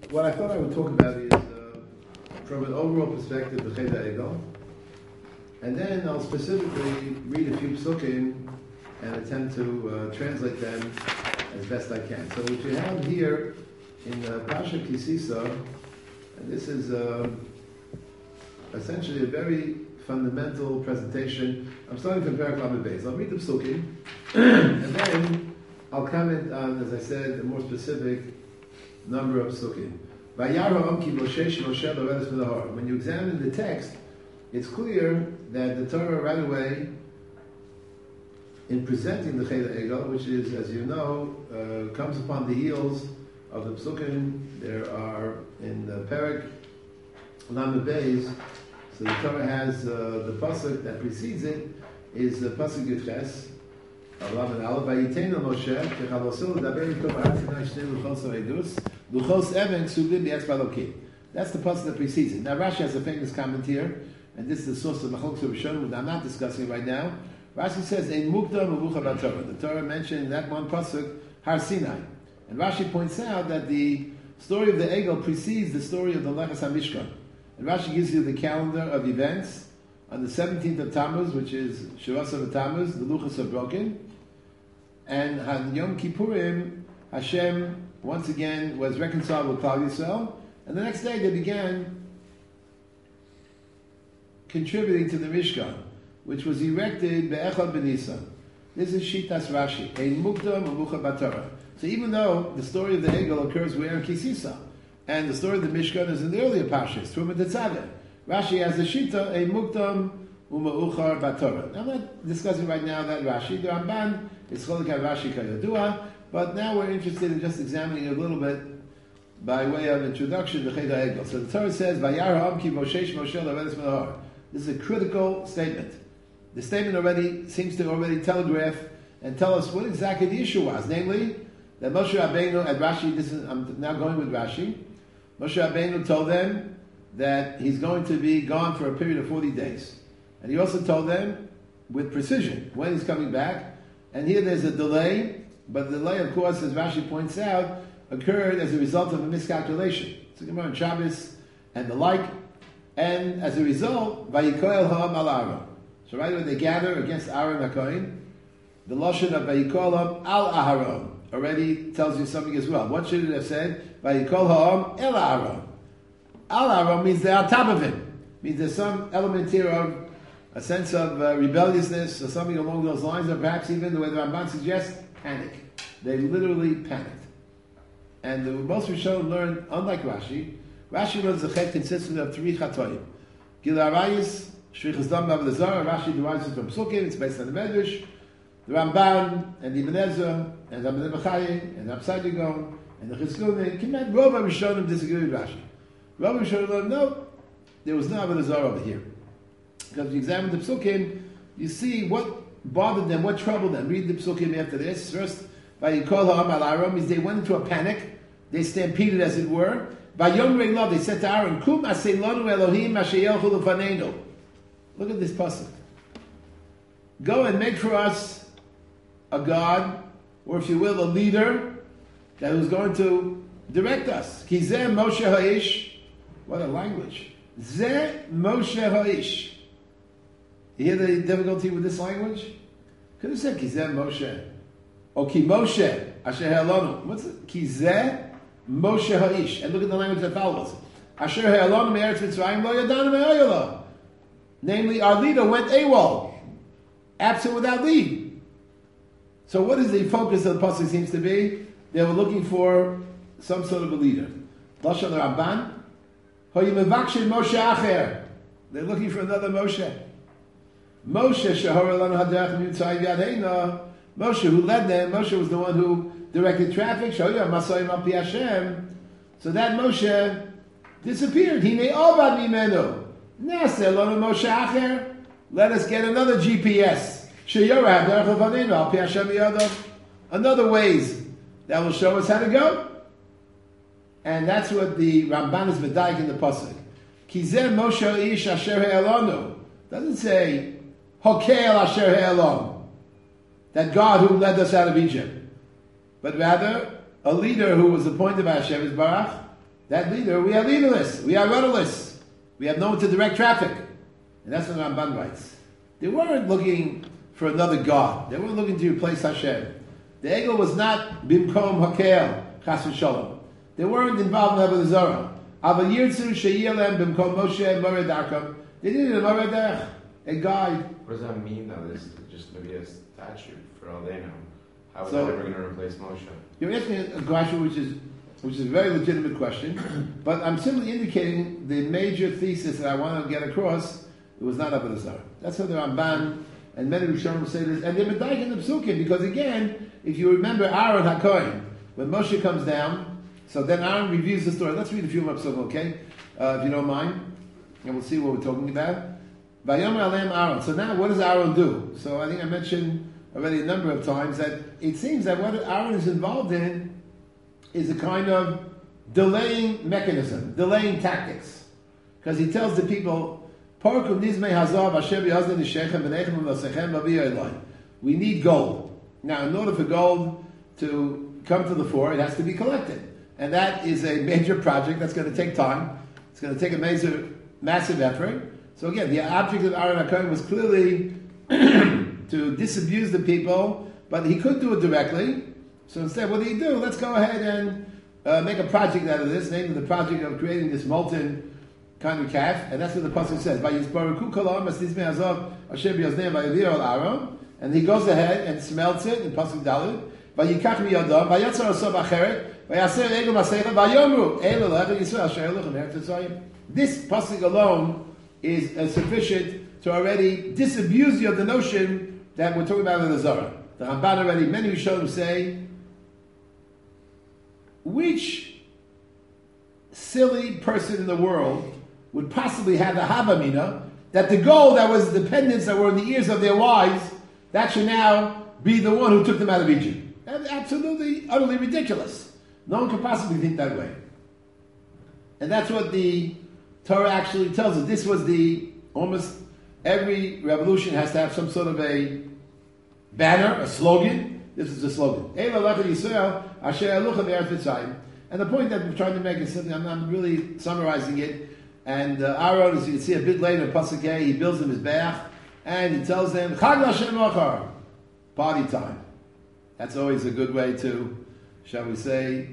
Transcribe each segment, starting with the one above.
What I thought I would talk about is, from an overall perspective, the Cheder Egel, and then I'll specifically read a few psukim and attempt to translate them as best I can. So what you have here in Pasha Kisisa, and this is essentially a very fundamental presentation. I'm starting from Perek Lamed Beis. I'll read the psukim, and then I'll comment on, as I said, a more specific number of psukim. When you examine the text, it's clear that the Torah right away, in presenting the Cheder Egel, which is, as you know, comes upon the heels of the psukim. There are in the Perek Lamed Beis, so the Torah has the pasuk that precedes it is the pasuk Yudches. That's the pasuk that precedes it. Now Rashi has a famous comment here, and this is the source of Machlokes Rishonim, which I'm not discussing right now. Rashi says, "Ein mukdam uvucha b'Torah." The Torah mentioned in that one pasuk Har Sinai, and Rashi points out that the story of the Egel precedes the story of the Lechas HaMishkan. And Rashi gives you the calendar of events. On the 17th of Tammuz, which is Shavas of Tammuz, the Luchos are broken. And on Yom Kippurim, Hashem once again was reconciled with Klal Yisrael. And the next day they began contributing to the Mishkan, which was erected Be'echad B'Nisan. This is Shitas Rashi. Ein mukdam uvucha b'Torah. So even though the story of the Egel occurs where in Kisisa, and the story of the Mishkan is in the earlier Parshas, Truma Tetzaveh, Rashi has the Shita, Ein mukdam uma'uchar b'Torah. I'm not discussing right now that Rashi. The Ramban is Cholik Rashi Kayodua, but now we're interested in just examining a little bit by way of introduction to Cheder Egel. So the Torah says, "Vayar ha'am ki Moshe Moshe l'vedes melahar." This is a critical statement. The statement already seems to already telegraph and tell us what exactly the issue was, namely that Moshe Rabbeinu at Rashi. I'm now going with Rashi. Moshe Rabbeinu told them that he's going to be gone for a period of 40 days, and he also told them with precision when he's coming back. And here there's a delay, but the delay, of course, as Rashi points out, occurred as a result of a miscalculation. It's a Gemara on Shabbos and the like, and as a result, Vayikoel ha'am al Aaron. So right when they gather against Aaron HaKohen, the lashon of Vayikoel ha'am al Aharon already tells you something as well. What should it have said? Vayikoel ha'am el Aaron. Al Aaron means they're on top of him. Means there's some element here of a sense of rebelliousness or something along those lines, or perhaps even the way the Ramban suggests, panic. They literally panicked. And the most Rishonim learned, unlike Rashi, Rashi learns the chet consisting of 3 chatoim. Gil Arayis, Shrichas Dam Bava Lazar, Rashi derives it from Psukim, it's based on the Medrash, the Ramban, and Ibn Ezra, and Rabbi Nebuchadnezzar, and Upside Gon, and the Chizkunim. Kimat Rov Rishonim disagree with Rashi. Rov Rishonim learned, no, there was no Avodah Zarah over here. Because if you examine the psukim, you see what bothered them, what troubled them. Read the psukim after this. First, Vayikol ha'am al Aaron means they went into a panic. They stampeded, as it were. Vayom Re'lav, they said to Aaron, Kum asei lanu Elohim asher yelchu lefaneinu. Look at this pasuk. Go and make for us a God, or if you will, a leader that was going to direct us. Ki zeh Moshe ha'ish. What a language. Zeh Moshe ha'ish. You hear the difficulty with this language? Could have said Kizeh Moshe. Or Ki Moshe Asher Ha'elonu. What's it? Kizeh Moshe Ha'ish. And look at the language that follows. Asher Ha'elonu Me'eretz Mitzrayim Lo Yadanu Me'ayolo. Namely, our leader went AWOL. Absent without leave. So what is the focus of the pasuk seems to be? They were looking for some sort of a leader. Lashon Ramban. Hoyimevakshim Moshe Acher. They're looking for another Moshe. Moshe, Moshe, who led them, Moshe was the one who directed traffic. So that Moshe disappeared. Let us get another GPS. Another Waze that will show us how to go. And that's what the Ramban is medayik in the pasuk. Kizeh Moshe ish asher ha'elonu. Doesn't say Hokel asher ha'elon, that God who led us out of Egypt, but rather a leader who was appointed by Hashem Yisbarach, that leader, we are leaderless, we are rudderless, we have no one to direct traffic. And that's what Ramban writes. They weren't looking for another God. They weren't looking to replace Hashem. The Egel was not Bimkom Hakel, Chas v'Shalom. They weren't involved in Avodah Zarah. Aval Yirtzu Sheyilem Bimkom Moshe Moreh Darkam. They needed a Moreh Derech, a guide. What does that mean, though? This is just going to be a statue for all they know. How is So- that ever going to replace Moshe? You're asking a question which is a very legitimate question, but I'm simply indicating the major thesis that I want to get across. It was not Avodah Zarah. That's what the Ramban and many Rishonim say this, and they're medayik in the Psukim, because again, if you remember Aaron HaKohen, when Moshe comes down, so then Aaron reviews the story. Let's read a few more Psukim, okay? If you don't mind, and we'll see what we're talking about. Vayomer Aleim Aaron. So now, what does Aaron do? So I think I mentioned already a number of times that it seems that what Aaron is involved in is a kind of delaying mechanism, delaying tactics. Because he tells the people, we need gold. Now, in order for gold to come to the fore, it has to be collected. And that is a major project that's going to take time. It's going to take a massive effort. So again, the object of Aaron HaKohen was clearly to disabuse the people, but he could do it directly. So instead, what did he do? Let's go ahead and make a project out of this, namely the project of creating this molten kind of calf, and that's what the pasuk says. And he goes ahead and smelts it in pasuk Dalet. This pasuk alone is sufficient to already disabuse you of the notion that we're talking about in the Zohar. The Ramban already, many Rishonim say, which silly person in the world would possibly have the Havamina that the gold that was dependents that were in the ears of their wives, that should now be the one who took them out of Egypt. That's absolutely, utterly ridiculous. No one could possibly think that way. And that's what the Torah actually tells us. This was almost every revolution has to have some sort of a banner, a slogan. This is the slogan. And the point that we're trying to make is something, I'm really summarizing it. And Aaron, as you can see a bit later in Pasuk Hey, he builds them his Be'ach, and he tells them, Chag Lashem Ochar, party time. That's always a good way to, shall we say,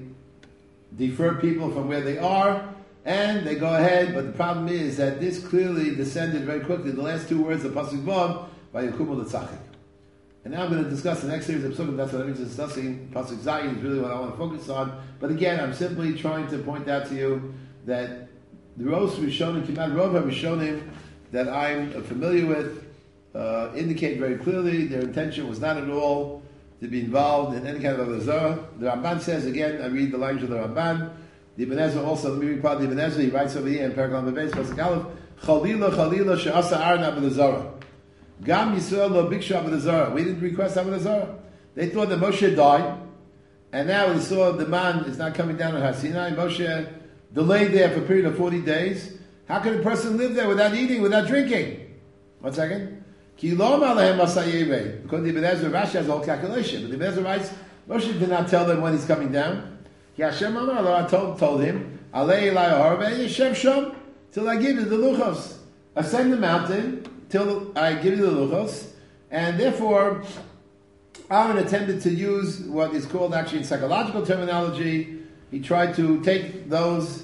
defer people from where they are, and they go ahead, but the problem is that this clearly descended very quickly. The last two words of Pasuk Vav, by Yakumu L'Tzachik. And now I'm going to discuss the next series of Psukim. That's what I'm discussing. Pasuk Zayin is really what I want to focus on. But again, I'm simply trying to point out to you that the Rosh Rishonim, Kimat Rov HaRishonim, that I'm familiar with, indicate very clearly their intention was not at all to be involved in any kind of Avodah Zarah. The Ramban says, again, I read the language of the Ramban. The Ibn Ezra also, let me read part of the Ibn Ezra, he writes over here in Paragraph Beis, Pasuk Aleph, Chalila she'asa Aaron Avodah Zarah. Gam Yisrael lo bikshu Avodah Zarah. We didn't request Avodah Zarah. They thought that Moshe died, and now they saw the man is not coming down on Har Sinai. Moshe delayed there for a period of 40 days. How can a person live there without eating, without drinking? 1 second. Ki lo amar lahem asayeve. Because the Ibn Ezra Rashi has a whole calculation. But the Ibn Ezra writes, Moshe did not tell them when he's coming down. Ki Hashem amar Allah told him, Alei elai harbe yeshem sham, till I give you the luchos. Ascend the mountain till I give you the luchos. And therefore, Aaron attempted to use what is called actually in psychological terminology. He tried to take those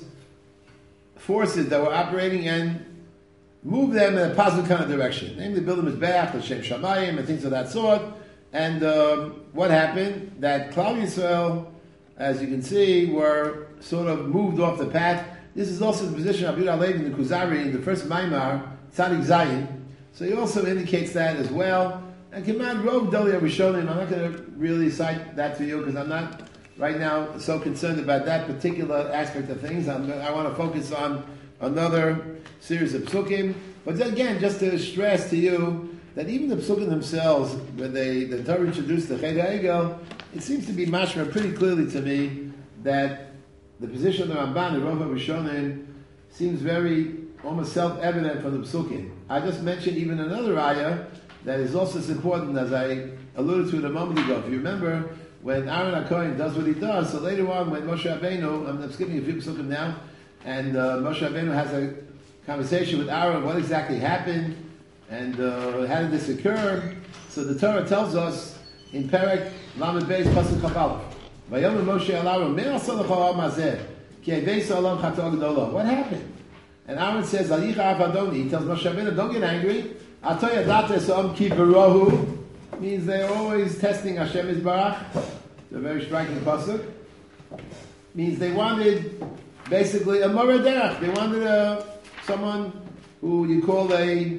forces that were operating and move them in a positive kind of direction. Namely, build them as Be'ach, L'Shem Shamayim, and things of that sort. And what happened? That Klal Yisrael, as you can see, were sort of moved off the path. This is also the position of Abdul Alevi in the Kuzari in the first Maimar, Tzadik Zayin. So he also indicates that as well. And Command Rov Dali Rishonim, I'm not going to really cite that to you because I'm not right now so concerned about that particular aspect of things. I want to focus on another series of psukim. But then again, just to stress to you that even the psukim themselves, when the Torah introduced the Cheder Egel, it seems to be mashma pretty clearly to me that the position of the Ramban and Rov HaRishonim seems very almost self-evident from the psukim. I just mentioned even another ayah that is also as important as I alluded to it a moment ago. If you remember, when Aaron HaKohen does what he does, so later on when Moshe Rabbeinu, I'm skipping a few psukim now, and Moshe Rabbeinu has a conversation with Aaron, what exactly happened, and how did this occur? So the Torah tells us in Perek Lamed Beis Pasuk Chaf Aleph, Vayomer Moshe el Aaron, Me aseh lecha ha'am hazeh, ki heveis ha'olam chato gedola. What happened? And Aaron says, Alicha Avadoni, he tells Moshe Rabbeinu, don't get angry. Atoy adate so'am ki barahu, means they're always testing Hashem Yisbarach. It's a very striking pasuk. Means they wanted basically a Moreh Derech. They wanted someone who you call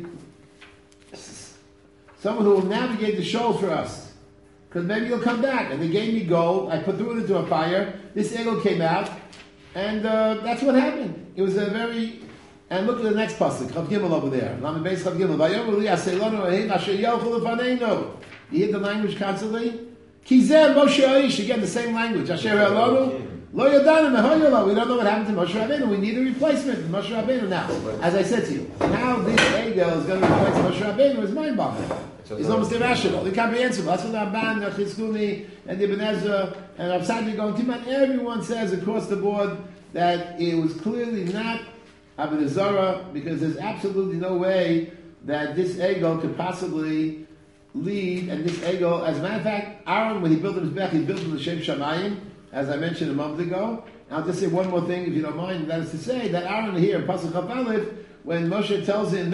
someone who will navigate the shoals for us. Because maybe you'll come back. And they gave me gold. I threw it into a fire. This eagle came out. And that's what happened. It was a very... And look at the next pasuk, Chav Gimel over there. Lamed Beis Chav Gimel. Vayomer li aseilonu ehin asher yelchu lefaneinu. You hear the language constantly? Kizeh Moshe Aish. Again, the same language. Asher elonu lo yadanim mehoyolo. We don't know what happened to Moshe Rabbeinu. We need a replacement for Moshe Rabbeinu now. As I said to you, how this Egel is going to replace Moshe Rabbeinu is mind-boggling. It's almost irrational, incomprehensible. That's what Ramban, Chizkuni, and Ibn Ezra, and Rav Sadi going to man. Everyone says across the board that it was clearly not Avodah Zarah, because there's absolutely no way that this Egel could possibly lead, and this Egel, as a matter of fact, Aaron, when he built his Mizbech, he built it L'Shem Shamayim, as I mentioned a moment ago. I'll just say one more thing, if you don't mind, that is to say that Aaron here, in Pasuk Chaf Aleph, when Moshe tells him,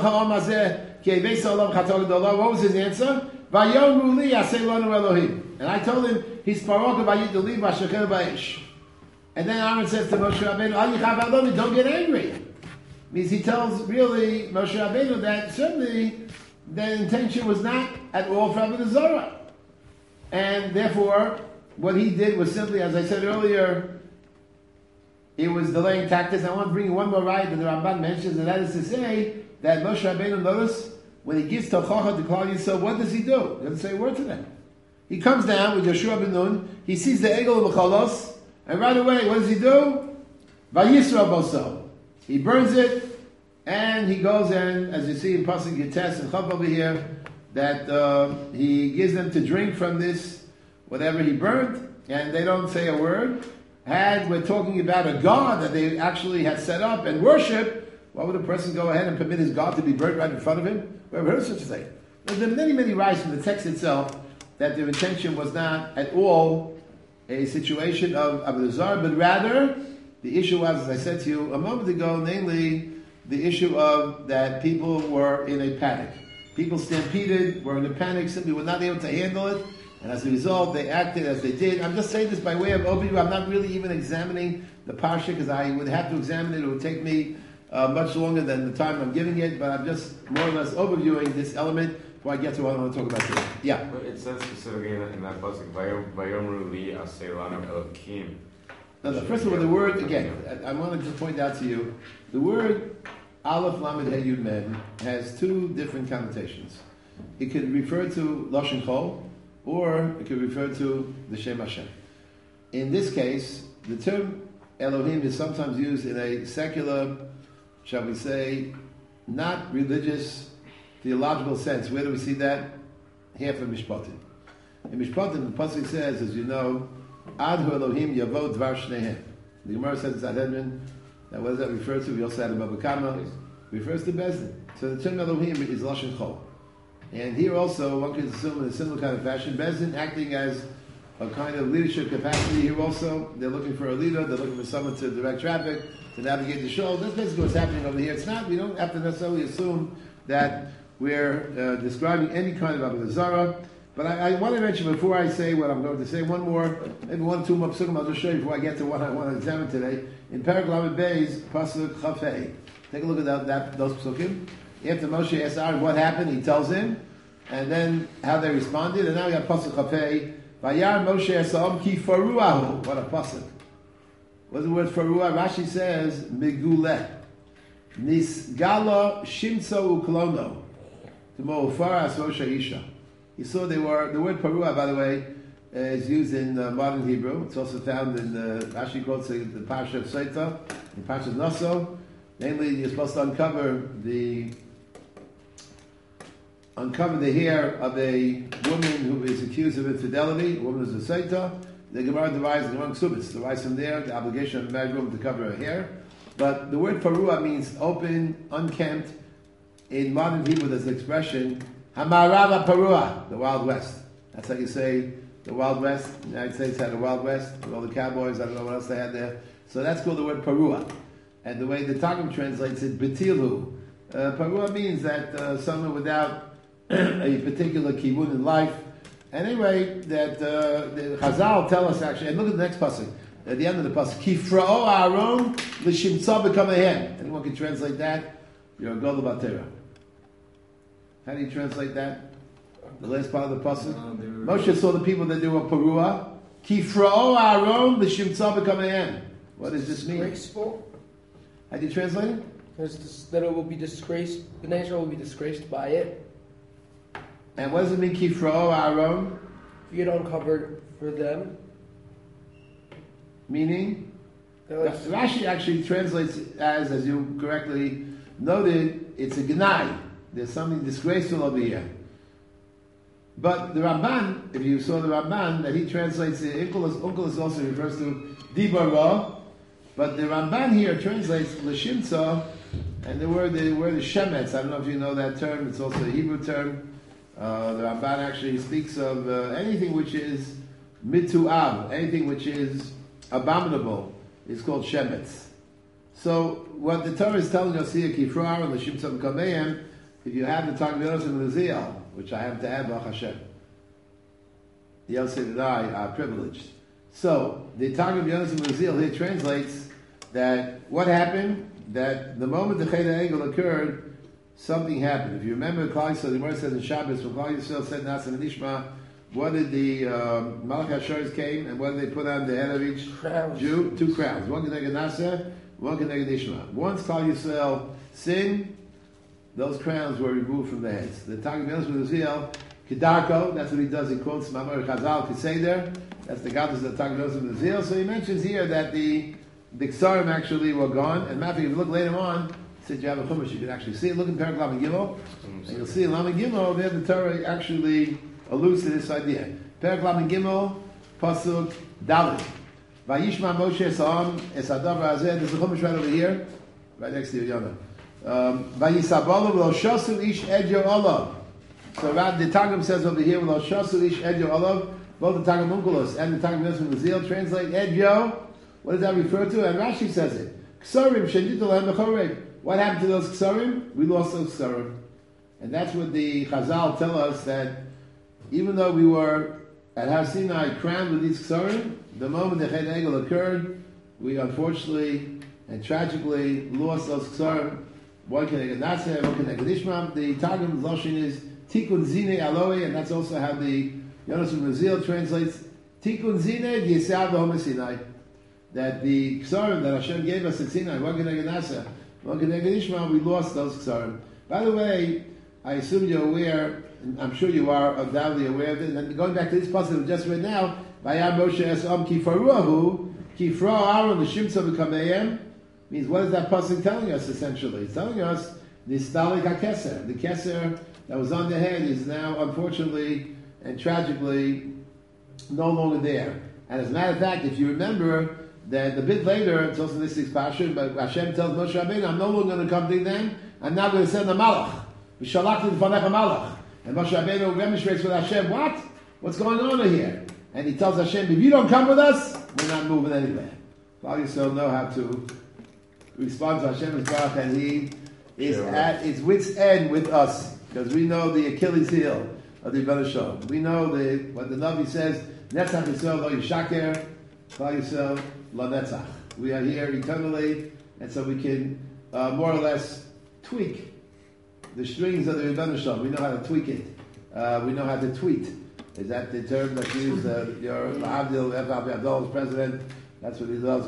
what was his answer? And I told him, he's and then Aaron says to Moshe Rabbeinu, don't get angry. Means he tells really Moshe Rabbeinu that certainly the intention was not at all for Avodah Zarah. And therefore, what he did was simply, as I said earlier, it was delaying tactics. I want to bring you one more right that the Ramban mentions, and that is to say that Moshe Rabbeinu, notice, when he gives Tochacha to Klal Yisrael, what does he do? He doesn't say a word to them. He comes down with Yoshua ben Nun, he sees the Egel of Mecholos, and right away, what does he do? Vayisra boso. He burns it, and he goes in, as you see in Pasuk Yites and Chav over here, that he gives them to drink from this, whatever he burnt, and they don't say a word. Had we're talking about a god that they actually had set up and worship, why would a person go ahead and permit his god to be burnt right in front of him? We ever heard such a thing? There are many, many rights from the text itself that their intention was not at all a situation of Avodah Zarah, but rather the issue was, as I said to you a moment ago, namely the issue of that people were in a panic. People stampeded, were in a panic, simply were not able to handle it, and as a result, they acted as they did. I'm just saying this by way of overview. I'm not really even examining the parsha, because I would have to examine it. It would take me much longer than the time I'm giving it, but I'm just more or less overviewing this element before I get to what I want to talk about today. Yeah? But it says specifically in that pasuk, Vayomru li aseilanu elokim. Now, first of all, the word, again, I want to just point out to you, the word Aleph Lamed He Yud Mem has two different connotations. It could refer to Lashon Chol, or it could refer to the Shem Hashem. In this case, the term Elohim is sometimes used in a secular, shall we say, not religious, theological sense. Where do we see that? Here from Mishpatim. In Mishpatim, the pasuk says, as you know, Ad hu Elohim yavo dvar shnehem. The Gemara says it's Adhedrin. Now, what does that refer to? We also had a Baba Kama. It refers to Bezdin. So the term Elohim is Lashon Chol. And here also, one can assume in a similar kind of fashion, Bezdin acting as a kind of leadership capacity here also. They're looking for a leader, they're looking for someone to direct traffic, to navigate the show. That's basically what's happening over here. It's not, we don't have to necessarily assume that we're describing any kind of Avodah Zarah. But I want to mention, before I say what I'm going to say, one more, maybe one or two more psukim I'll just show you before I get to what I want to examine today. In Perek Lamed Beis, Pasuk Chaf Hei. Take a look at those psukim. After Moshe asks Aaron what happened, he tells him, and then how they responded. And now we have Pasuk Chaf Hei. Vayar Moshe Esam ki faruahu. What a pasuk. What's the word faruah? Rashi says, Meguleh. Nisgala shimtso uklono. T'mo'ufar asro she'isha. You saw the word paruah, by the way, is used in modern Hebrew. It's also found in Rashi quotes the Parsha of Seita, the Parsha of Naso. Namely, you're supposed to uncover the uncover the hair of a woman who is accused of infidelity, a woman who's a Saita. The Gemara derives the Gemara Ksubis, derives from there the obligation of a married woman to cover her hair. But the word parua means open, unkempt. In modern Hebrew, there's an expression, Hamarava parua, the Wild West. That's how you say the Wild West. The United States had a Wild West with all the cowboys. I don't know what else they had there. So that's called the word parua. And the way the Targum translates it, betilu. Parua means that someone without a particular kibun in life. Anyway, that the Chazal tell us actually, and look at the next pasuk, at the end of the pasuk, Kifra'o Aaron l'shimtza b'kamehem. Anyone can translate that? You're a Gadol Batera. How do you translate that? The last part of the pasuk? Moshe saw the people that they were parua. Kifra'o Aaron l'shimtza b'kamehem. What does this mean? Disgraceful. How do you translate it? That it will be disgraced. The nation will be disgraced by it. And what does it mean, Kifra'o Aaron? You get uncovered for them. Meaning? Rashi actually translates it as you correctly noted, it's a gnai. There's something disgraceful over here. But the Ramban, if you saw the Ramban, that he translates it, Unkelus also refers to Dibara, but the Ramban here translates L'shimtza, and the word is Shemetz. I don't know if you know that term, it's also a Hebrew term. The Ramban actually speaks of anything which is mitu'av, anything which is abominable, is called shemetz. So what the Torah is telling us here, Kifrar and L'shimtza B'kameim, if you have the Targum Yonos and L'ziel, which I have to have, Baruch Hashem, Yosef and I are privileged. So the Targum Yonos and L'ziel here translates that what happened, that the moment the Chet HaEgel occurred, something happened. If you remember, Klal Yisrael, the Gemara says in Shabbos, when Klal Yisrael said Nasa and Nishma, what did the Malach HaShores came, and what did they put on the head of each Jew? 2 crowns. One Keneged Nasa, one Keneged Nishma. Once Klal Yisrael sinned, those crowns were removed from their heads. The Targum Yonos L'ziel, Kedarko, that's what he does. He quotes Mamar Chazal Keseder. That's the goddess of the Targum Yonos L'ziel. So he mentions here that the Ksarim actually were gone. And matter if you look later on, since you have a chumash, you can actually see it. Look in Perek Lamed Gimel, and you'll see in Lamed Gimel there the Torah actually alludes to this idea. Perek Lamed Gimel, pasuk Dalet. Vayishma Moshe Esam Esadav Razeh. There's a chumash right over here, right next to you, Yonah. Vayisabalu v'lo shasu ish edyo olav. So the Targum says over here, v'lo shasu ish edyo olav. Both the Targum Unkelos and the Targum Yonos L'ziel translate edyo. What does that refer to? And Rashi says it. Ksarim shenitu lahem b'chorev. What happened to those ksarim? We lost those ksarim. And that's what the Chazal tell us, that even though we were at Har Sinai crowned with these ksarim, the moment the Chet HaEgel occurred, we unfortunately and tragically lost those ksarim. One Keneged Nasa, one Keneged Nishma. The Targum Loshin is Tikkun Zine Aloe, and that's also how the Yonos L'ziel translates Tikkun Zine Yisrael B'Homer Sinai. That the ksarim that Hashem gave us at Sinai, one Keneged Nasa, one Keneged Nishma, we lost those ksarim. By the way, I assume you're aware, and I'm sure you are undoubtedly aware of it, and going back to this passage we just read now, Vayam Moshe Esam Kifaruahu, Kifra Aaron L'shimtza B'kameim, means what is that pasuk telling us essentially? It's telling us Nistalik HaKeser. The Keser that was on the head is now unfortunately and tragically no longer there. And as a matter of fact, if you remember, that a bit later, it's also in this week's Pasha, but Hashem tells Moshe Rabbeinu, I'm no longer going to come to them, I'm now going to send a malach. V'shalachti l'fanecha malach. And Moshe Rabbeinu demonstrates with Hashem, what? What's going on here? And he tells Hashem, if you don't come with us, we're not moving anywhere. Klal Yisrael know how to respond to Hashem Yisbarach, and he is at his wit's end with us, because we know the Achilles heel of the Rebbeinu Shalom. We know what the Navi says, Netzach Yisrael lo yishaker, Klal Yisrael lo netzach. We are here eternally, and so we can more or less tweak the strings of the Rebbeinu Shalom. We know how to tweak it. We know how to tweet. Is that the term that's used? Your Abdul Abdul's president. That's what he loves.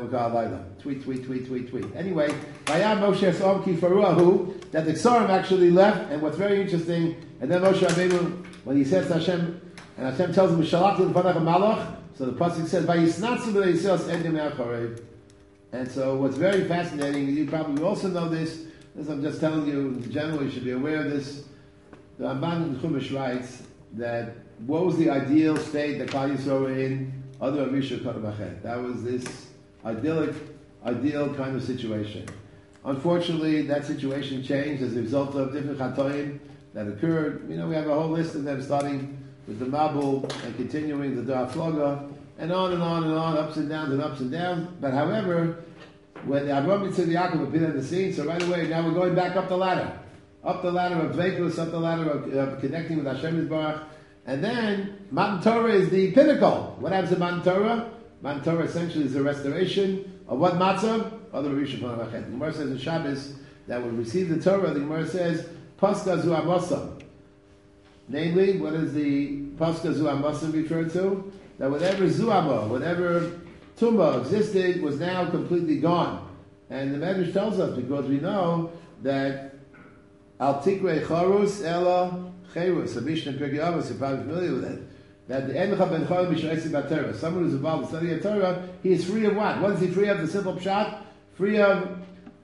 Tweet, tweet, tweet, tweet, tweet. Anyway, Vayam Moshe Esam Kifaruahu, that the Ksarim actually left. And what's very interesting, and then Moshe Rabbeinu, when he says to Hashem, and Hashem tells him, Shalach l'fanach malach. So the pasuk says, Vayisnatzu b'Yisrael edim ya'acharev. And so what's very fascinating, you probably also know this, as I'm just telling you, in general, you should be aware of this. the Ramban in Chumash writes that what was the ideal state that Klal Yisrael were in? Other Avisha Karabachet. That was this ideal kind of situation. Unfortunately, that situation changed as a result of different chatoim that occurred. We have a whole list of them, starting with the Mabul and continuing the Dar Floga, and on and on and on, ups and downs and ups and downs. But however, when the Avraham Yitzchak Yaakov appeared on the scene, so right away now we're going back up the ladder of Dveikus, up the ladder of connecting with Hashem Yisbarach. And then Matan Torah is the pinnacle. What happens to Matan Torah? Matan Torah essentially is the restoration of what matzah? Other Rishon from Avachet. The Gemara says in Shabbos that when we receive the Torah, the Gemara says Paska Zu Amosam. Namely, what is the Paska Zu Amosam referred to? That whatever Zuama, whatever Tumba existed, was now completely gone. And the Medrash tells us, because we know that Al Tikre Charus Ela Cherus, a Mishnah in Pirkei Avos, you're probably familiar with it, that the Encha Ben Chol Mishaisi Torah, someone who's involved in studying Torah, he is free of what? What is he free of? The simple pshat? Free of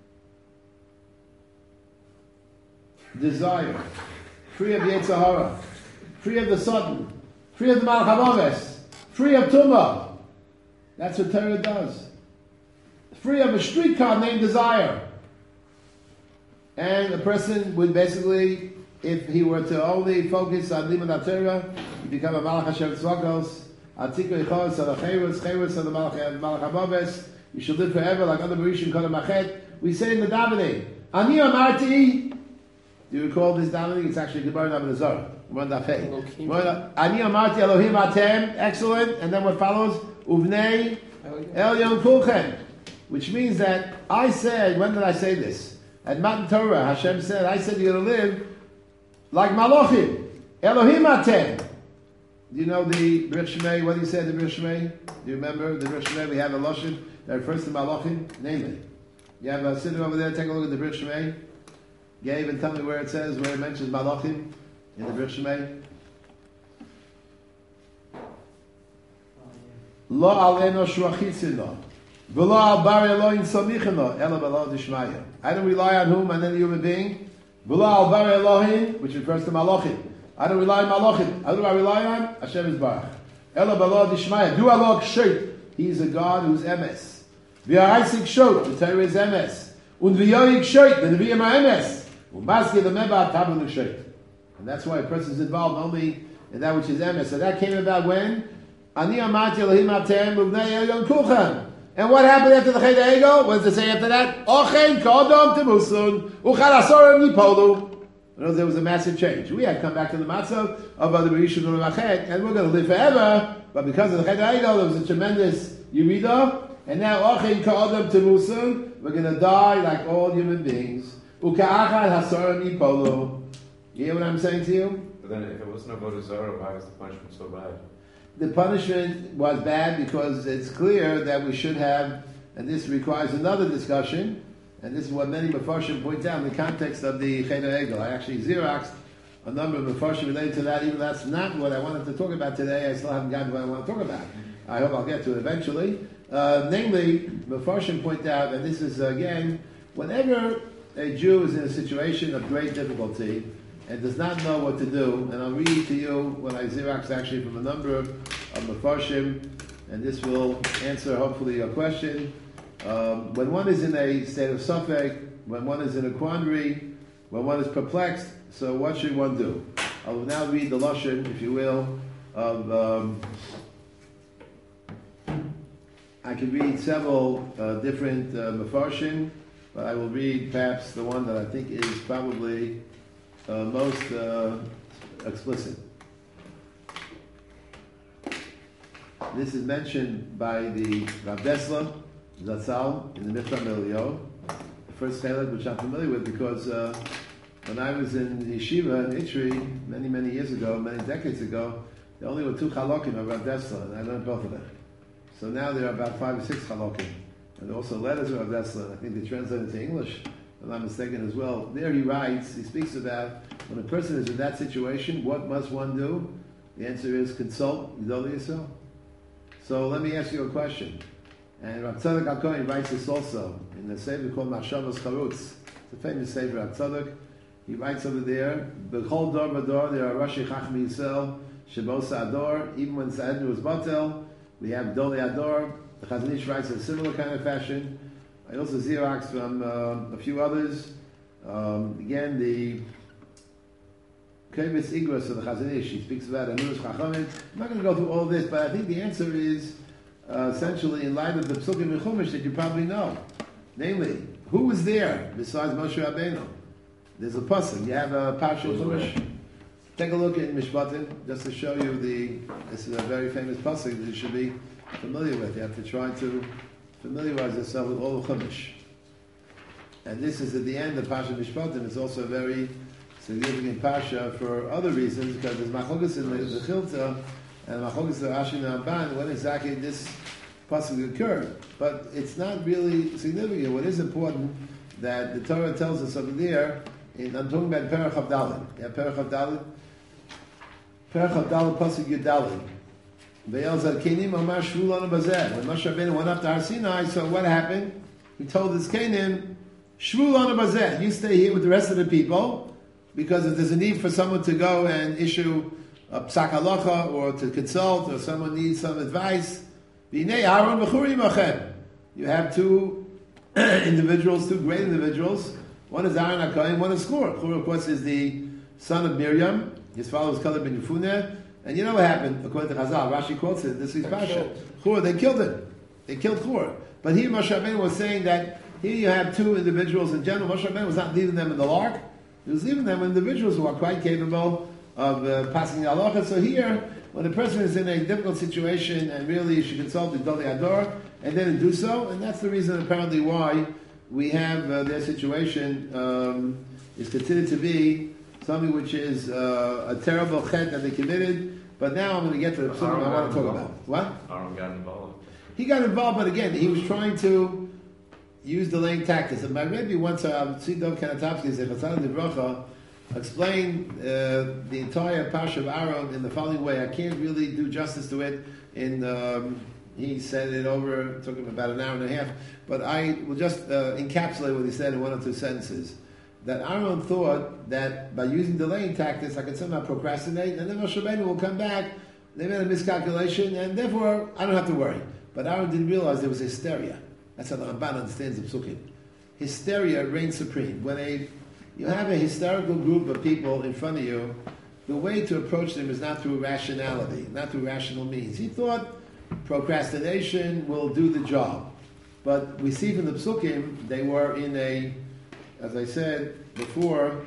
desire, free of Yetzer Hara, free of the Satan, free of the Malach HaMoves, free of Tumah. That's what Torah does. Free of a streetcar named desire. And a person would basically, if he were to only focus on Limud HaTorah, he become a Malach Hashem Tzvakos, Atikra Yichos, Cherus on the Malach HaMoves. You should live forever like other Barishim Kodem Machet. We say in the davening, Ani Amarti. Do you recall this davening? It's actually Gemara Nabin Azar. Ani Amarti Elohim Atem. Excellent. And then what follows? Uvnei Elyon Kulchen. Which means that I said, when did I say this? At Matan Torah, Hashem said, I said you're going to live like Malachim. Elohim Atem. Do you know the Brit Shmei? What do you say in the Brit Shmei? Do you remember the Brit Shmei? We have a Lashon that refers to Malachim. Name it. You have a sitting over there. Take a look at the Brit Shmei. Gabe, and tell me where it says, where it mentions Malachim in the Brit Shmei. Lo aleno shuachitzino. V'lo al bar Elohim samichino. Ela b'lo dishmaya. I don't rely on whom? On any human being. V'lo al bar Elohim, which refers to Malachim. I don't rely on Malachim. Who do I rely on? Hashem Yisbarach. Ela b'lo dishmaya. Du alok sheit. He is a God who's emes. V'yaraisik shot. The Torah is emes. Und v'yoyik sheit. The Nevi'im are emes. U'maski l'meba tabu l'sheit. And that's why a person is involved only in that which is emes. So that came about when? Ani amati Elohim atem uvnei elyon kulchan. And what happened after the Chet HaEgel? What does it say after that? Ochen kodom temusun uchal asorim yipolu. In other words, there was a massive change. We had come back to the matzah of other Rishon Urachet, and we're going to live forever. But because of the Chet HaEgel, there was a tremendous Yerida, and now Ochen kodom temusun, we're going to die like all human beings. Uka'achad hasorim yipolu. You hear what I'm saying to you? But then, if it wasn't about Zarah, why was the punishment so bad? The punishment was bad because it's clear that we should have, and this requires another discussion, and this is what many Mefarshim point out in the context of the Chet HaEgel. I actually Xeroxed a number of Mefarshim related to that, even though that's not what I wanted to talk about today. I still haven't gotten to what I want to talk about. I hope I'll get to it eventually. Namely, Mefarshim point out, and this is again, whenever a Jew is in a situation of great difficulty, and does not know what to do, and I'll read to you what I Xeroxed actually from a number of Mefarshim, and this will answer hopefully your question. When one is in a state of suffix, when one is in a quandary, when one is perplexed, so what should one do? I will now read the Lashon, if you will, of I can read several different Mefarshim, but I will read perhaps the one that I think is probably most explicit. This is mentioned by the Rav Desla Zatzal in the Mitzvah Melio, the first chalik which I'm familiar with because when I was in yeshiva in Itri many years ago, many decades ago, there only were 2 chalokim of Rav Desla, and I learned both of them. So now there are about 5 or 6 chalokim, and also letters of Rav Desla. I think they translated into English, if I'm not mistaken as well. There he writes, he speaks about when a person is in that situation, what must one do? The answer is consult Gedolei Yisrael. So let me ask you a question. And Rav Tzadok HaKohen writes this also in the sefer called Machshavos Charutz. It's a famous sefer, Rav Tzadok. He writes over there, B'chol dor v'dor, there are Rashi Chachmi Yisrael, Shebosa Ador, even when Sa'ednu was Batel, we have Dole Ador. The Chazon Ish writes in a similar kind of fashion. I also Xerox from a few others. Again, the Kevis Igros of the Chazon Ish, he speaks about Anunos Chachamim. I'm not going to go through all this, but I think the answer is essentially in light of the Psukim and Chumash that you probably know. Namely, who was there besides Moshe Rabbeinu? There's a pasuk. You have a Parsha Chumash. Take a look at Mishpatim, just to show you this is a very famous pasuk that you should be familiar with. You have to try to familiarize yourself with all the Chumash. And this is at the end of Parsha Mishpatim. It's also a very significant Parsha for other reasons, because there's Machogas in the Chilta, and Machogas in Rashi and Ramban, when exactly this pasuk occurred. But it's not really significant. What is important, that the Torah tells us over there, I'm talking about Perach Avdalim. Yeah, Perach Avdalim. Perach Avdalim pasuk Yudalim. Ve'el Zalkenim Amar Shvul Lanu Bazeh. When Moshe Rabbeinu went up to Har Sinai, so what happened? He told his Kenim, Shvul Lanu Bazeh. You stay here with the rest of the people, because if there's a need for someone to go and issue a psak halacha or to consult, or someone needs some advice, V'nei Aaron v'Churi Machem. You have two individuals, two great individuals. One is Aaron HaKohen, one is Chur. Chur, of course, is the son of Miriam. His father was Kaleb ben Yefuneh. And you know what happened? According to Chazal, Rashi quotes it. This is Pasha. Chur, they killed him. They killed Chur. But here Moshe Rabbeinu was saying that here you have two individuals in general. Moshe Rabbeinu was not leaving them in the ark. He was leaving them individuals who are quite capable of passing the halacha. So here, when a person is in a difficult situation and really you should consult the Doli Ador and then do so, and that's the reason apparently why we have their situation is considered to be something which is a terrible chet that they committed. But now I'm going to get to something I want to talk about. What? Aaron got involved. He got involved, but again, he was trying to use delaying tactics. And my Rebbe once, Tzidov Kanatowski, Zechatzal Livrocha, explained the entire Parsha of Aaron in the following way. I can't really do justice to it. He said it over, it took him about an hour and a half, but I will just encapsulate what he said in one or two sentences. That Aaron thought that by using delaying tactics, I could somehow procrastinate, and then Moshe Rabbeinu will come back. They made a miscalculation, and therefore I don't have to worry. But Aaron didn't realize there was hysteria. That's how the Ramban understands the Psukim. Hysteria reigns supreme. When you have a hysterical group of people in front of you, the way to approach them is not through rationality, not through rational means. He thought procrastination will do the job. But we see from the Psukim, they were in as I said before,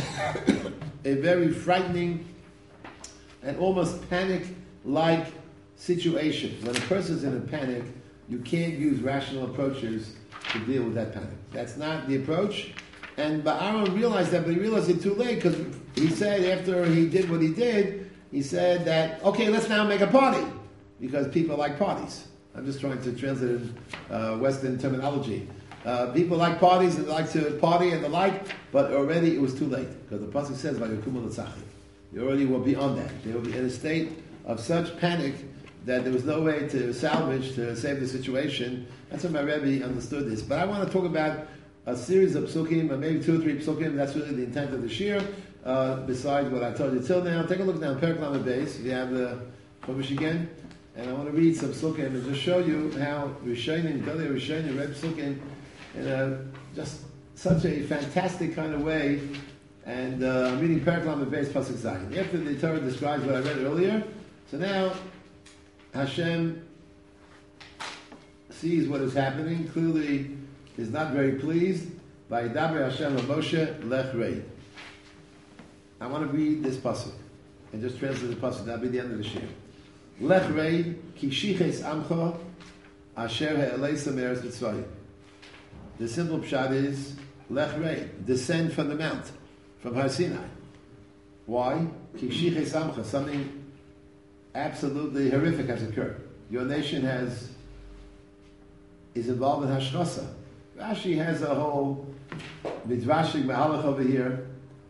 a very frightening and almost panic-like situation. When a person is in a panic, you can't use rational approaches to deal with that panic. That's not the approach. And Aaron realized that, but he realized it too late, because he said after he did what he did, he said that, okay, let's now make a party, because people like parties. I'm just trying to translate in Western terminology. People like parties and they like to party and the like, but already it was too late, because the pasuk says, you already were beyond that. They will be in a state of such panic that there was no way to salvage, to save the situation. That's how my Rebbe understood this. But I want to talk about a series of psukim, maybe 2 or 3 psukim. That's really the intent of the shir. Besides what I told you till now, take a look now in Perek Lamed Beis. If you have the Chumash again, and I want to read some psukim and just show you how Rishonim, Gedolei Rishonim, read psukim in just such a fantastic kind of way. And I'm reading Perek Lamed Beis pasuk Zayin. After the Torah describes what I read earlier, so now Hashem sees what is happening. Clearly, is not very pleased. By Daber Hashem Moshe Lech Rei. I want to read this pasuk and just translate the pasuk. That'll be the end of the shir. Lech Rei ki shiches amcha asher he'eleisa me'eretz Mitzrayim. The simple pshat is Lech Rei, descend from the mount, from Har Sinai. Why? Ki shiches amcha, something absolutely horrific has occurred. Your nation is involved in hashchasa. Rashi has a whole midrashic mahalach over here.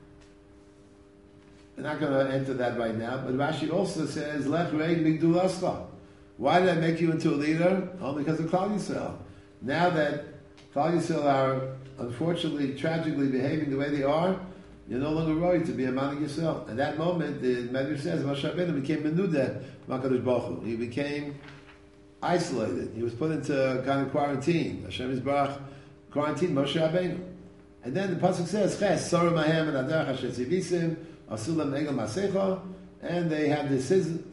We're not going to enter that right now, but Rashi also says, Lech Rei Migdul Ascha. Why did I make you into a leader? Only because of Klal Yisrael. Now that Klal Yisrael are unfortunately, tragically behaving the way they are, you're no longer right to be a man of yourself. At that moment, the Medrash says, Moshe Rabbeinu became Menudeh, Makadosh Baruch Hu. He became isolated. He was put into kind of quarantine. Hashem Yisbarach quarantined Moshe Rabbeinu. And then the pasuk says, Ches, Sorim Mahem and Adarach Asher Tzivisim, Asulam Egel Masecha, and they have this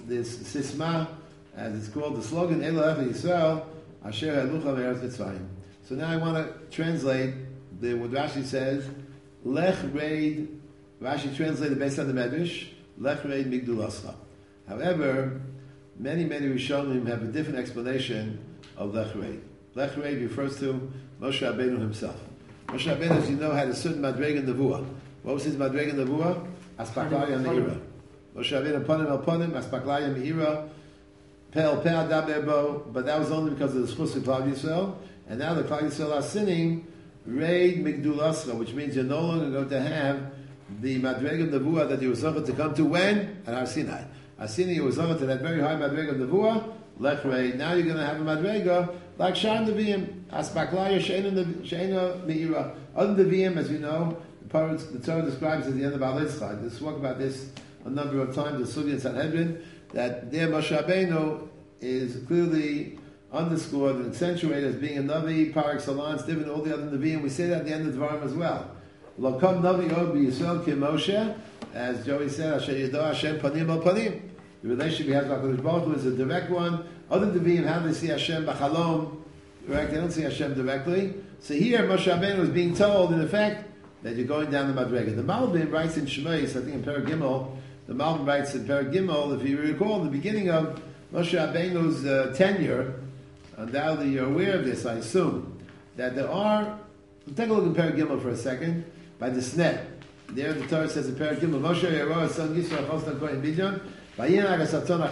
sisma, as it's called, the slogan, Elohecha Yisrael, Asher Elucha Me'eretz Mitzrayim. So now I want to translate what Rashi says, Lech Reid, Rashi translated based on the Medrash, Lech Reid Migdulascha. However, many Rishonim have a different explanation of Lech Reid. Lech Reid refers to Moshe Rabbeinu himself. Moshe Rabbeinu, as you know, had a certain Madrega Nevuah. What was his Madrega Nevuah? Aspaklaya Meira. Moshe Rabbeinu Panim El Panim, Aspaklaya Meira, Pe'el Pe'el Daber Bo, but that was only because of the Schus of Klal Yisrael. And now the Klal Yisrael are sinning, Reid Migdulascha, which means you're no longer going to have the Madrega Nevuah that you were supposed to come to when? At Har Sinai. Har Sinai, you were supposed to that very high Madrega Nevuah, Lech Reid. Now you're going to have a Madrega like Shar Nevi'im, Aspaklaya She'ena Meira. Other Nevi'im, as you know, the Torah describes at the end of Al-Yitzchak. They spoke about this a number of times, the Sugya Sanhedrin, that there Moshe Rabbeinu is clearly underscored and accentuated as being a Navi par excellence, different than all the other Nevi'im. We say that at the end of the Dvarim as well. L'kam Navi od b'Yisrael ki Moshe, as Joey said, Asher Yedah Hashem Panim El Panim. The relationship he has with HaKadosh Baruch Hu is a direct one. Other Nevi'im, how do they see Hashem b'chalom? Right? They don't see Hashem directly. So here, Moshe Rabbeinu is being told, in effect, that you're going down the Madrega. The Malbim writes in Shemais, I think in Perek Gimel, the Malbim writes in Perek Gimel, if you recall, the beginning of Moshe Rabbeinu's tenure, undoubtedly you're aware of this, I assume, that there are, take a look in Perek Gimel for a second, by the Sneh. There the Torah says in Perek Gimel, Moshe Yeroah son Yisrael Chostan Kohen Bidyon, and now a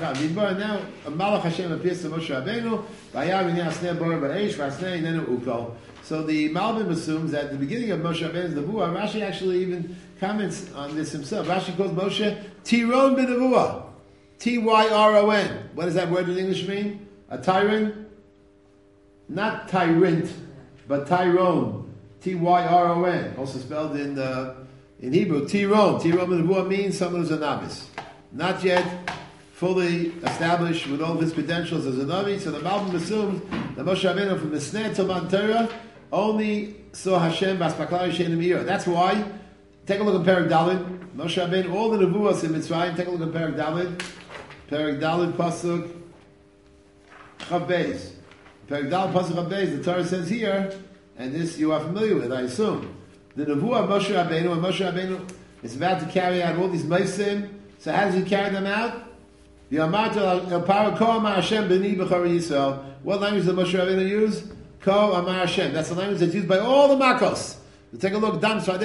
Malach Hashem appears to Moshe Rabbeinu. So the Malbim assumes that at the beginning of Moshe Rabbeinu's Nevuah, Rashi actually even comments on this himself. Rashi calls Moshe Tiron b'Nevuah. T-Y-R-O-N. What does that word in English mean? A tyrant? Not tyrant, but Tyrone. T-Y-R-O-N. Also spelled in Hebrew. Tiron. Tiron b'Nevuah means someone who's a novice. Not yet fully established with all of his credentials as a Navi. So the Malbim assumes that Moshe Rabbeinu from the Sneh till Mount Torah only saw Hashem Baspaklai She'ena Meira. That's why, take a look at Perek Daled. Moshe Rabbeinu, all the Nevuahs in Mitzrayim, take a look at Perek Daled. Perek Daled Pasuk Chav Beis. Perek Daled Pasuk Chav Beis, the Torah says here, and this you are familiar with, I assume. The Nevuah of Moshe Rabbeinu, and Moshe Rabbeinu is about to carry out all these Meisim. So how does he carry them out? What language does Moshe Rabbeinu use? Ko Amar Hashem. That's the language that's used by all the Makos. So take a look. Ko Amar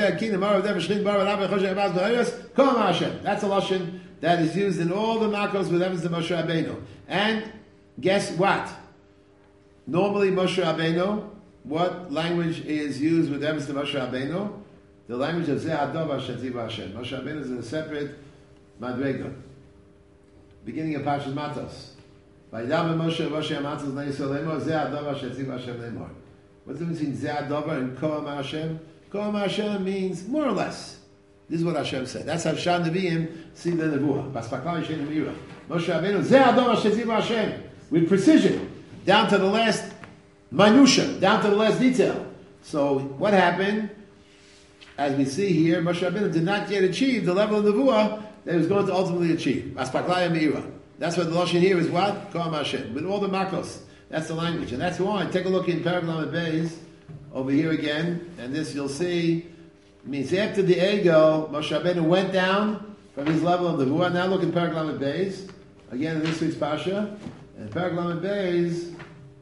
Hashem. That's a lashon that is used in all the Makos with reference to Moshe Rabbeinu. And guess what? Normally Moshe Rabbeinu, what language is used with reference to Moshe Rabbeinu? The language of Zeh Adova Shetziv Hashem. Moshe Rabbeinu is in a separate Madrega. Beginning of Parshas Matos. Vayidam Moshe Moshe Matos Nei Yisrael Lemor Zeh Adova Shetziv Hashem Lemor. What's the difference between Zeh Adova and Ko Amar Hashem? Ko Amar Hashem means more or less. This is what Hashem said. That's how Shar Nevi'im see the Nevuah. Baspaklai She'ena Meira. Moshe Rabbeinu Zeh Adova Shetziv Hashem with precision, down to the last minutia, down to the last detail. So what happened? As we see here, Moshe Rabbeinu did not yet achieve the level of Nevuah that he was going to ultimately achieve. Aspaklaya Meira. That's what the lashon here is what? Ko Amar Hashem. With all the makos. That's the language. And that's why. Take a look in Perek Lamed Beis, over here again, and this you'll see, means after the ego, Moshe Rabbeinu went down from his level of Nevuah. Now look in Perek Lamed Beis, again in this week's Pasha, and Perek Lamed Beis,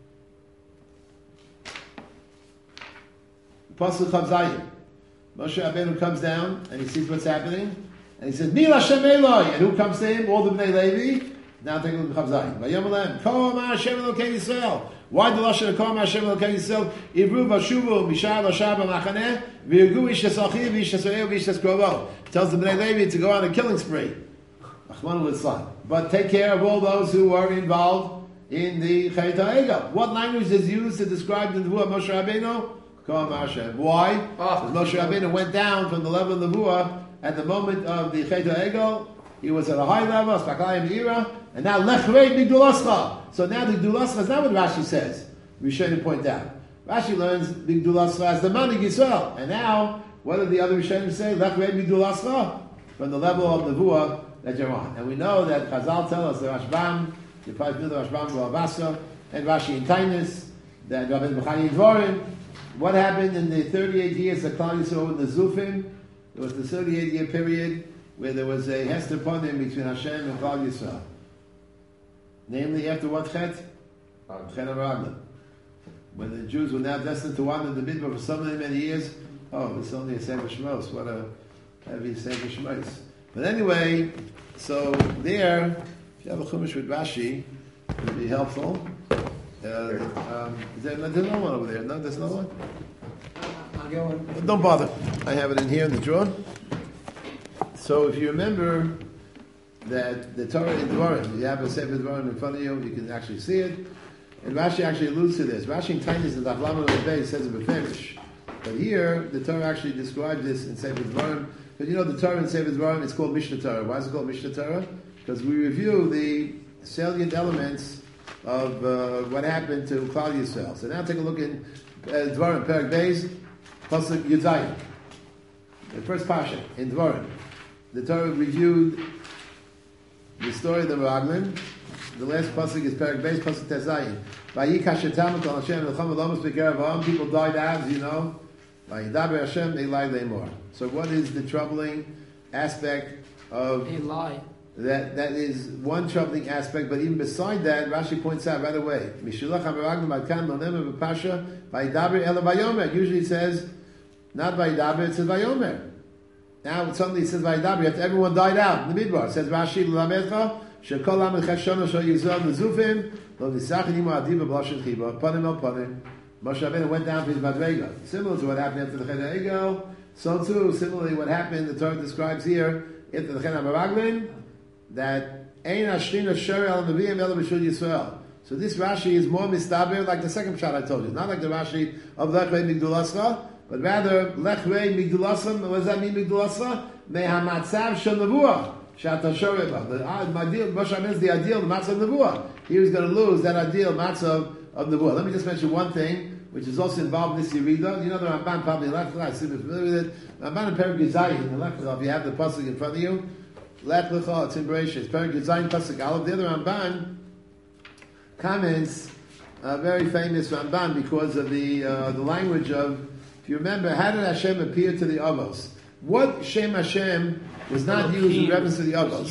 Pasuk Chav Zayin. Moshe Rabbeinu comes down and he sees what's happening, and he says, Mil Hashem Eloi, and who comes to him? All the Bnei Levi. Now take a look at Chav Zayin. Vayomelem, Ko Amar Hashem Elokei Yisrael. Why the lashon of Ko Amar Hashem Elokei Yisrael? Ivru v'shuvu mishar l'shar b'machaneh v'yirgu ish esachiv v'ish esorev v'ish eskrovo. Tells the Bnei Levi to go on a killing spree. Achmanu litzlan. But take care of all those who are involved in the Chet HaEgel. What language is used to describe the Nevuah of Moshe Rabbeinu? Ko Amar Hashem. Why? Because Moshe Rabbeinu went down from the level of Nevuah at the moment of the Chet HaEgel, he was at a high level, Spaklaya Meira, and now Lechrei Migdulascha. So now the Gdulascha is not what Rashi says. We should point out. Rashi learns Migdulascha as the Manig Yisrael. And now, what did the other Rishonim say? Lechrei Migdulascha, from the level of Nevuah that you're on. And we know that Chazal tell us the Rashbam, you probably knew the Rashbam B'Avasa, and Rashi in Tainus, that Rabbi B'chani Dvorim. What happened in the 38 years of Klal Yisrael with the Zufim? It was the 38-year period where there was a Hester Ponim between Hashem and Klal Yisrael. Namely, after what Chet? Chet HaMeraglim. When the Jews were now destined to wander the Midbar for so many years. Oh, it's only a Sefer Shmos. What a heavy Sefer Shmos. But anyway, so there, if you have a Chumash with Rashi, it would be helpful. There's no one over there. No, there's no one. I'll get one. Don't bother. I have it in here in the drawer. So if you remember that the Torah in Dvarim, you have a Sefer Dvarim in front of you, you can actually see it. And Rashi actually alludes to this. Rashi in Tainus in the Avlam of the Bay says it beferish. But here, the Torah actually describes this in Sefer Dvarim. But you know, the Torah in Sefer Dvarim, it's called Mishnah Torah. Why is it called Mishnah Torah? Because we review the salient elements of what happened to Klal Yisrael. So now take a look in Dvarim, Perek Beis, Pasuk Yudzayin. The first Pasha in Dvarim. The Torah reviewed the story of the Meraglim. The last pasuk is Perek Beis, pasuk Tezayin. Vayikash Shetam Kol Hashem Melcham Elamus B'Kerav Ha'am. People died out, as you know. Vayidaber Hashem Elai Leimor. So what is the troubling aspect of Eli? That is one troubling aspect, but even beside that, Rashi points out right away. Mishulach HaMeraglim Adkan Lonem B'Pasha Vayidaber Ela Vayomer. Usually it says not Vayidaber, it says Vayomer. Now suddenly it says Vayidaber. After everyone died out in the Midbar, it says Rashi L'Lamecha. Shekol Amel Cheshona Shal Yisrael Nezufim Lo Nisachin Imo Adiba B'Lashem Chiba Panim El Panim. Moshe Rabbeinu went down to his Madrega. Similar to what happened after the Chet HaEgel, so too similarly what happened. The Torah describes here after the Chet HaMeraglim that Ein Ashrina Sher El Neviim El B'Shul Yisrael. So this Rashi is more mistaber like the second shot I told you, not like the Rashi of Lechrei Migdulascha, but rather Lechrei Migdulascha. What does that mean, Migdulascha? Mehamatzav Shel Nevuah. The ideal, Moshe Rabbeinu is the ideal, the matzah of Nevuah. He was going to lose that ideal matzah of Nevuah. Let me just mention one thing, which is also involved in this Yerida. You know the Ramban probably left, I seem familiar with it. Ramban and Perek Gizayin, the left, if you have the pasuk in front of you, Lech Lecha, it's in Bereshit. Perek Gizayin, pasuk Aleph. The other Ramban comments, a very famous Ramban because of the language of, if you remember, how did Hashem appear to the Avos? What Shem Hashem was not used in reference to the Avos.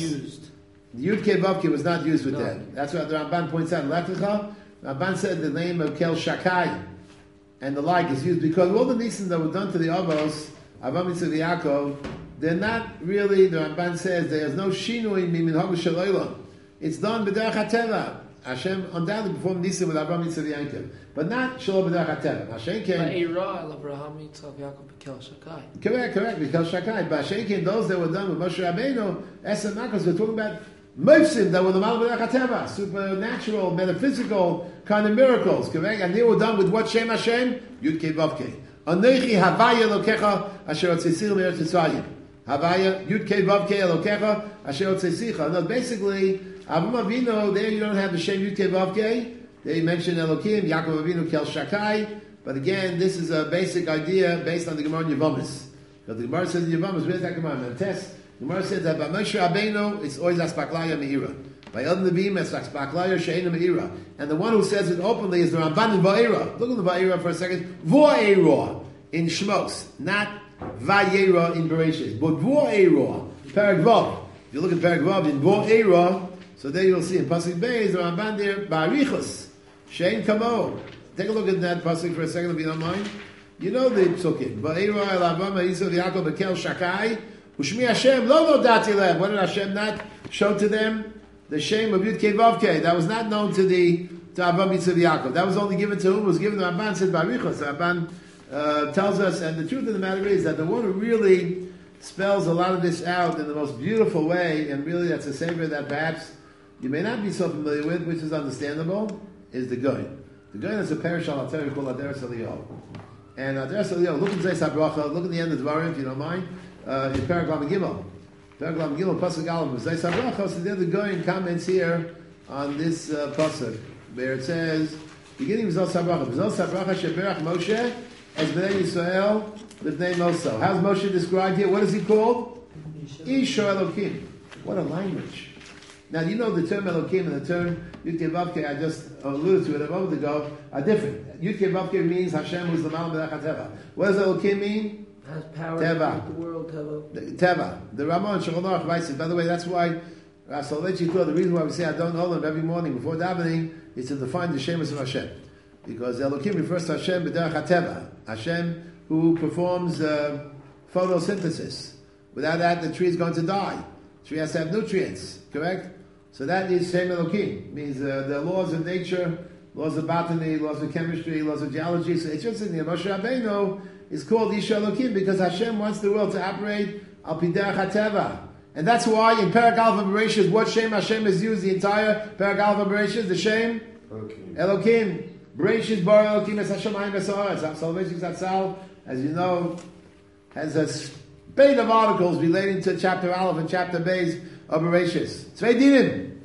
The Yud Kei Vav Kei was not used with that. That's what the Ramban points out. Lech Lecha, Ramban said the name of Kel Shakai and the like is used because all the nisim that were done to the Avos, Avraham, Yitzchak, Yaakov, they're not really, the Ramban says, there's no shinui miminhag shel olam. It's done b'derech hateva. Hashem undoubtedly performed nisim with Avraham, Yitzchak, Yaakov, but not shalom b'derech hateva. Hashem came. Avraham, Yitzchak, Yaakov, Kel Shakai. Correct, because Shakai. But Hashem came, those that were done with Moshe Rabbeinu, Esem Makos, we're talking about Mofsim that were the Mal b'derech hateva, supernatural, metaphysical kind of miracles. Correct, and they were done with what Shem Hashem? Yud Kei Vav Kei. Anechi Havaya Lokecha Asher Otzeisir Me'eretz Yisrael. Havaya Yud Kei Vav Kei Lokecha Asher Otzeisicha. No, basically, Avram Avinu, there you don't have the Shem Yud Kei Vav Kei. They mention Elokim, Yaakov Avinu Kel Shakai. But again, this is a basic idea based on the Gemara in Yevamis. Because the Gemara says in Yevamis, where's that Gemara? Mentes. The Gemara says that by Moshe Rabbeinu, it's always Aspaklaya Meira. By Yad Nevi'im, it's Aspaklaya She'ena Meira. And the one who says it openly is the Ramban in Va'era. Look at the Va'era for a second. Va'era in Shmos, not Va'era in Bereshit, but Va'era, Perek Vav. If you look at Perek Vav in Va'era, so there you'll see in Pasuk Beis, the Ramban there, Ba'arichos, She'en Kamo. Take a look at that Pasuk for a second if you don't mind. You know the Psukim. Va'era el Avraham Yisrael Yaakov Bekel Shakai, Ushmi Hashem lo nodati lehem. What did Hashem not show to them? The shame of Yud Kei Vav Kei. That was not known to Avraham Yitzchak Yaakov. That was only given to whom? It was given to Ramban, said Barichos. Ramban tells us, and the truth of the matter is that the one who really spells a lot of this out in the most beautiful way, and really that's a savior that perhaps you may not be so familiar with, which is understandable, is the Goy. The Goy is a parish on Alter called Aderes Eliyahu. And Aderes Eliyahu, look at Zeis HaBracha, look at the end of Dvarim, if you don't mind. in Paragraph Gimel. Paragraph Gimel, Pasuk Aleph, Zayis HaBracha, so there the Goyen comments here on this Pasuk, where it says, beginning with Zos HaBracha, Zos HaBracha Sheberach Moshe, as Bnei Yisrael, B'nei Moso. How's Moshe described here? What is he called? Isha Elokim. What a language. Now, you know the term Elokim and the term Yud-Kei Vav-Kei, I just alluded to it a moment ago, are different. Yud-Kei Vav-Kei means Hashem who's the Mal B'nei Teva. What does Elokim mean? Has power Teva. to make the world, Teva. Teva. The Ramon Shulchan Aruch writes it. By the way, that's why Rav Soloveitchik thought the reason why we say Adon Olam every morning before davening is to define the Shemus of Hashem. Because Elokim refers to Hashem B'derech HaTeva. Hashem who performs photosynthesis. Without that, the tree is going to die. The tree has to have nutrients, correct? So that is Shem Elokim. Means the laws of nature, laws of botany, laws of chemistry, laws of geology. So it's just in the Moshe Rabbeinu is called Isha Elokim because Hashem wants the world to operate al pi derech hateva. And that's why in Perek Aleph of Bereshis, what Shem Hashem is used, the entire Perek Aleph of Bereshis, the Shem Elokim. Bereshis bar Elokim es Hashemayim v'sa'aretz. Soloveitchik Zatzal, as you know, has a spate of articles relating to chapter Aleph and chapter Beis of Bereshis. Tzvei dinim.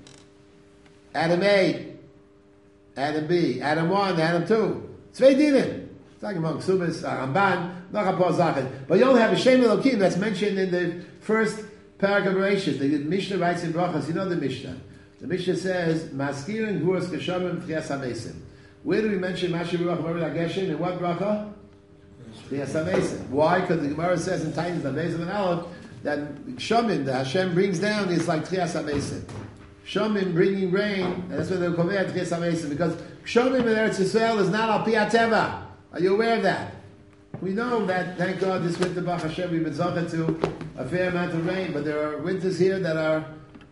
Adam A, Adam B, Adam 1, Adam 2. Tzvei dinim. Talking about Ksubis, Ramban, Nachapor Zachet. But you only have a Shem Elokim that's mentioned in the first parak of Bereshis. The Mishnah writes in Brachas, you know the Mishnah. The Mishnah says, Maskirin Guras Keshamim Tchias HaMesim. Where do we mention Mashiach Baruch Merid HaGeshem? In what bracha? Tchias HaMesim. Why? Because the Gemara says in Tainis, the Beis of an Aleph, that Shamim, that Hashem brings down, is like Tchias HaMesim. Shamim bringing rain, and that's why they call it Tchias HaMesim, because Shamim in Eretz Yisrael is not Al Pi HaTeva. Are you aware of that? We know that, thank God, this winter, Baruch Hashem, we've been zocheh to a fair amount of rain, but there are winters here that are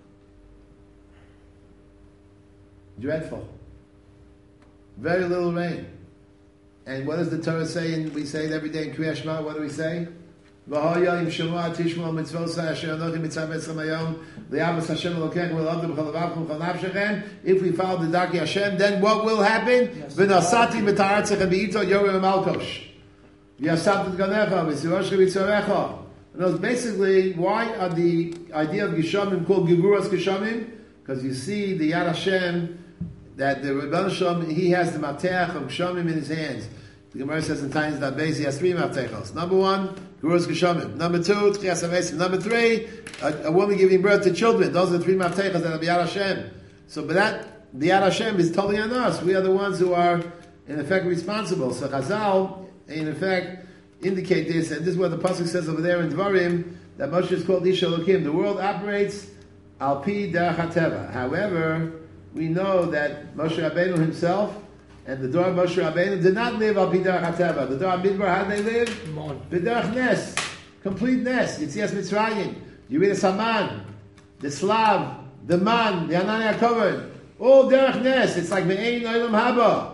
dreadful. Very little rain. And what does the Torah say? We say it every day in Kriyat Shema. What do we say? If we follow the Daki Hashem, then what will happen? Basically, why are the idea of Geshamim called Gevuras Geshamim? Because you see the Yad Hashem, that the Rebbe Shalom, he has the Mateach of Geshamim in his hands. The Gemara says in times that base he has 3 Matechos. Number 1, Gevuras Geshamim. Number 2, Tchias HaMesim. Number 3, a woman giving birth to children. Those are the 3 Matechos that are Yad Hashem. So, but that, the Yad Hashem is totally on us. We are the ones who are, in effect, responsible. So Chazal, in effect, indicate this, and this is what the Pasuk says over there in Dvarim, that Moshe is called Isha Elokim. The world operates al pi derech hateva. However, we know that Moshe Rabbeinu himself and the Dor of Moshe Rabbeinu did not live al pi derech hateva. The Dor of Midbar, how did they live? B'derech nes. Complete nes. Yitzias Mitzrayim. Yeridus Haman. The Slav. The Man. The Anani HaKovod. All derech nes. It's like Ve'ein Olam Haba.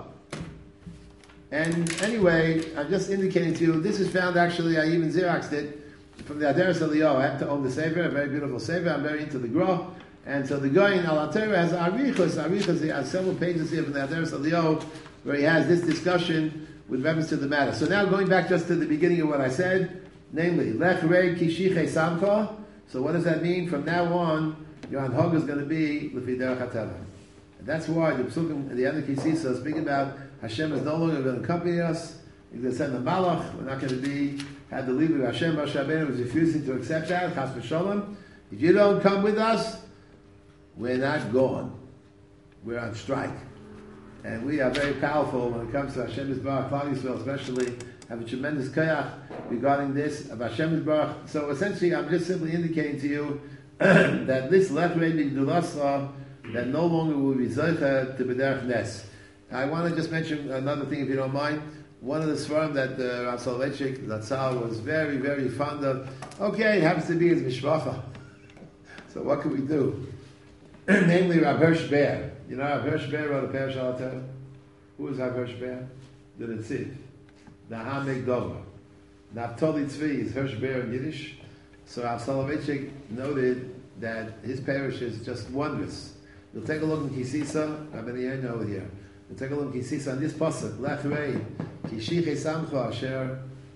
And anyway, I'm just indicating to you, this is found actually, I even Xeroxed it, from the Aderes Eliyahu. I have to own the Sefer, a very beautiful Sefer. I'm very into the Gra. And so the guy in Al Atera has Arichos. He has several pages here from the Aderes Eliyahu where he has this discussion with reference to the matter. So now going back just to the beginning of what I said, namely, Lech Rei Kishiche Samcha. So what does that mean? From now on, your Anhog is going to be Lefi Derech HaTeva. And that's why the Psukim at the end of Kisisa speak about Hashem is no longer going to accompany us. He's going to send the Malach. We're not going to be had the leader of Hashem. Moshe Rabbeinu was refusing to accept that. Chas v'sholem. If you don't come with us, we're not gone. We're on strike. And we are very powerful when it comes to Hashem Yisbarach, Klal Yisrael especially, have a tremendous koyach regarding this of Hashem Yisbarach. So essentially, I'm just simply indicating to you that this left way B'Gdulasa, that no longer will be Zocha to B'derech Nes. I want to just mention another thing, if you don't mind. One of the Svarim that Rav Soloveitchik, Zatzal, was very, very fond of. Okay, it happens to be his Mishpacha. So what can we do? Namely, Rav Hirsch Ber. You know, Rav Hirsch Ber wrote a Perush al Torah. Who was Rav Hirsch Ber? The Netziv. The Hamig Dover. Naftali Tzvi is Hirsch Ber in Yiddish. So Rav Soloveitchik noted that his parish is just wondrous. You'll take a look in Kisisa. How many I know over here? You'll take a look in Kisisa on this pasuk. Lech Rei Kishiche Samcha Asher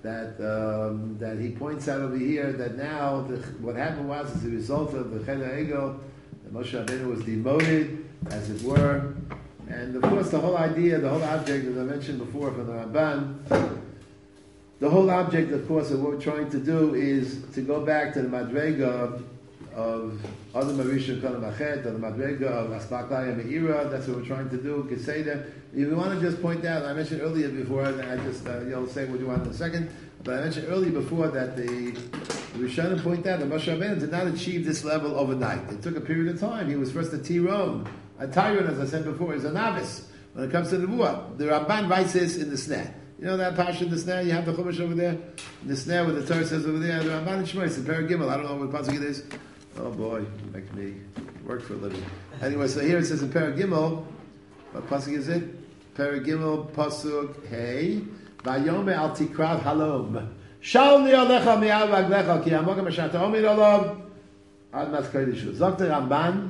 that he points out over here that now what happened was as a result of the Cheder Egel, that Moshe Rabbeinu was demoted, as it were, and of course the whole idea, the whole object, as I mentioned before from the Ramban, the whole object, of course, of what we're trying to do is to go back to the Madrega of Adam Arishon Kolam Achet, or the Madrega of Aspaklaya Meira. That's what we're trying to do. Keseda. If you want to just point out, I mentioned earlier before, and I just say what you want in a second. But I mentioned earlier before that the Rishonim point out that Moshe Rabbeinu did not achieve this level overnight. It took a period of time. He was first a Tiron, a Tyron, as I said before, is a novice when it comes to the Nevuah. The Ramban writes this in the Sneh. You know that passion, the Sneh? You have the Chumash over there? The Sneh where the Torah says over there, the Ramban and Shmuel, it's in Perek Gimel. I don't know what pasuk it is. Oh boy, it makes me work for a living. Anyway, so here it says in Perek Gimel, what pasuk is it? Perek Gimel, pasuk Hey, Vayome al tikrav halom. Shalni alecha mi'al v'aglecha, ki hamogam ashata omid olav, ad maskayishu. Zok the Ramban,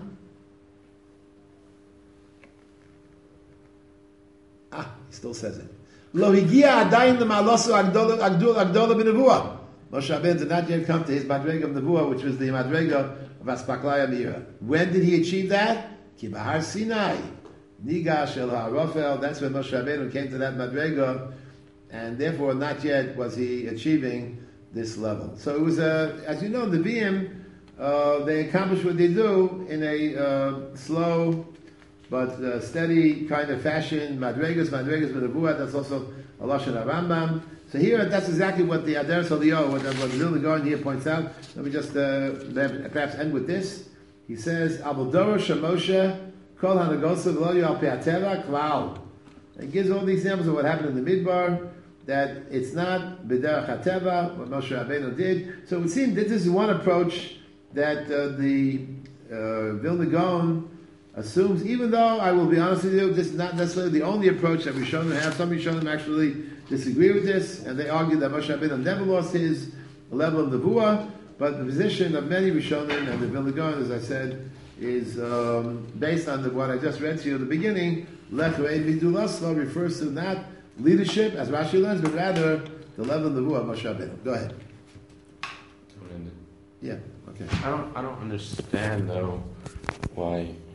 he still says it. Lo higia adayin l'ma'alosu agdola b'nevuah. Moshe Rabbeinu did not yet come to his madrega of nevuah, which was the madrega of Aspaklaya Meira. When did he achieve that? Ki b'har Sinai. Nigash el ha'arofel. That's when Moshe Rabbeinu came to that madrega, and therefore not yet was he achieving this level. So it was as you know, the Nevi'im, they accomplish what they do in a slow but steady kind of fashion. Madregas b'nevuah. That's also a lashon Rambam. So here, that's exactly what the Aderes Aliyah, what the Vilna Gaon here points out. Let me just perhaps end with this. He says, "Abodoro Shemoshe Kol Hanagosav Lo Al Pe'atera Klal." He gives all the examples of what happened in the Midbar. That it's not B'derech HaTeva, what Moshe Rabbeinu did. So it would seem that this is one approach that the Vilna Gaon assumes, even though I will be honest with you, this is not necessarily the only approach that Rishonim have. Some Rishonim actually disagree with this, and they argue that Moshe Rabbeinu never lost his level of nevuah, but the position of many Rishonim and the Vilna Gaon, as I said, is based on what I just read to you at the beginning. Lech Re'ed Vidulaslo refers to not leadership, as Rashi learns, but rather the level of nevuah of Moshe Rabbeinu. Go ahead. Yeah. Okay. I don't understand though why